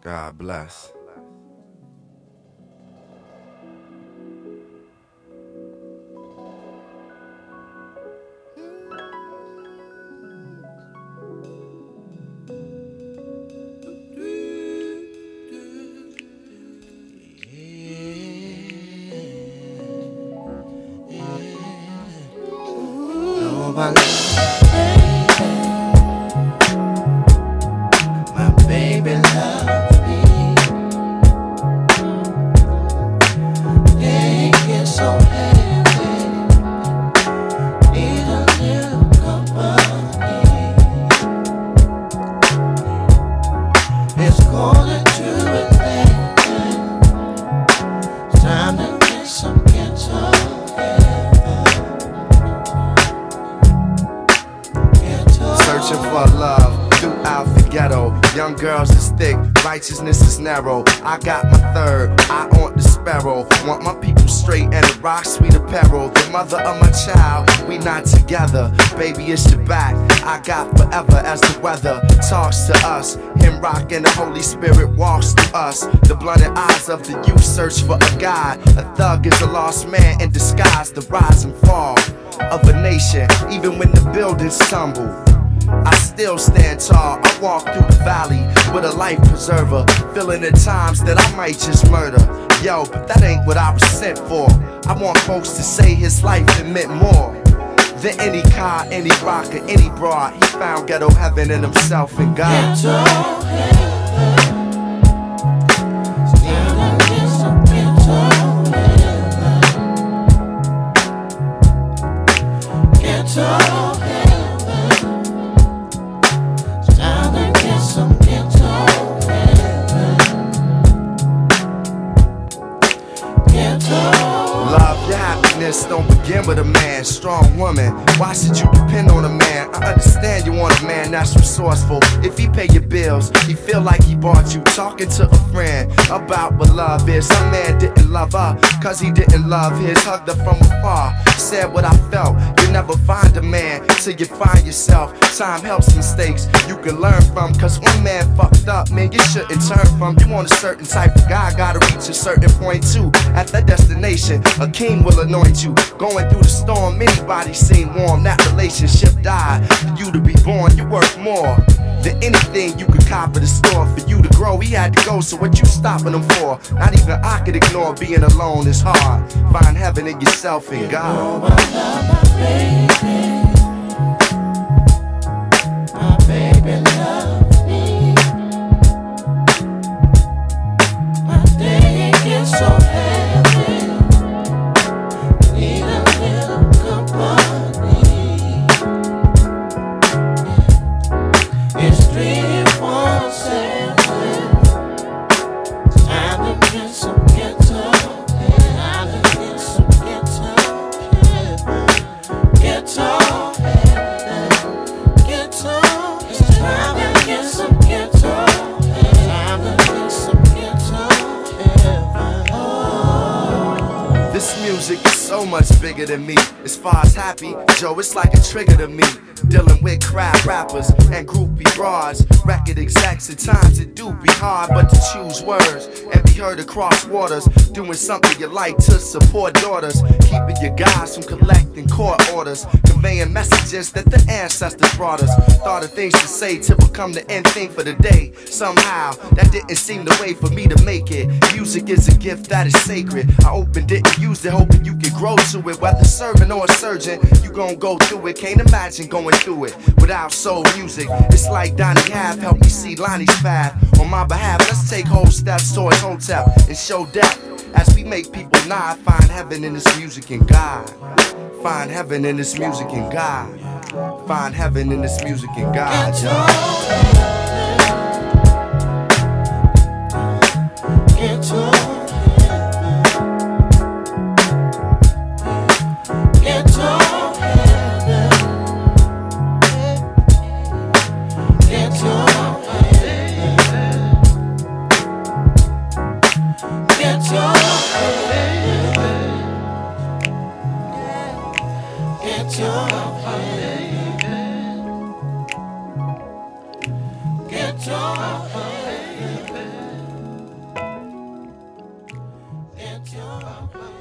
God bless. My baby loves me. They get so heavy. Need a little company. It's colder to Atlanta. It's time to get some guitar. Searching for love throughout the ghetto. Young girls is thick, righteousness is narrow. I got my third, I want the sparrow. Want my people straight and a rock sweet apparel. The mother of my child, we not together. Baby, it's your back, I got forever as the weather talks to us. Him rock and the Holy Spirit walks through us. The blinded eyes of the youth search for a guide. A thug is a lost man in disguise. The rise and fall of a nation, even when the buildings tumble, I still stand tall. I walk through the valley with a life preserver, feeling at times that I might just murder. Yo, but that ain't what I was sent for. I want folks to say his life it meant more than any car, any rock, or any broad. He found ghetto heaven in himself and God. Ghetto heaven. Don't begin with a man, strong woman. Why should you depend on a man? I understand you want a man that's resourceful. If he pay your bills, he feel like he bought you. Talking to a friend about what love is. Some man didn't love her, cause he didn't love his. Hugged her from afar, said what I felt. You never find a man till you find yourself. Time helps mistakes you can learn from. Cause one man fucked up, man, you shouldn't turn from. You want a certain type of guy, gotta reach a certain point too. At that destination, a king will anoint you. Going through the storm, anybody seem warm. That relationship died. For you to be born, you worth more than anything you could cop at the store. For you to grow, he had to go, so what you stopping him for? Not even I could ignore being alone, it's hard. Find heaven in yourself and God. Oh, I love my baby. My baby loves me. My day gets so heavy. Need a little company. It's 3-4-7. Time to get some guitar. Time to get some guitar. Guitar. Guitar. It's time to get some guitar. Time to get some guitar. This music is so much bigger than me. As far as happy, Joe, it's like a trigger to me. Dealing with crowd rappers and groupie broads. Record execs, at times it do be hard, but to choose words and be heard across waters. Doing something you like to support daughters. Keeping your guys from collecting court orders. Conveying messages that the ancestors brought us. Thought of things to say to become the end thing for the day. Somehow, that didn't seem the way for me to make it. Music is a gift that is sacred. I opened it and used it, hoping you could grow to it. Whether serving or a surgeon, you gon' go through it. Can't imagine going through it without soul music. It's like Donnie Half helped me see Lonnie's path. On my behalf, let's take whole steps towards Hotep and show depth as we make people nod. Find heaven in this music and God. Find heaven in this music and God. Find heaven in this music and God. Get to Get your get your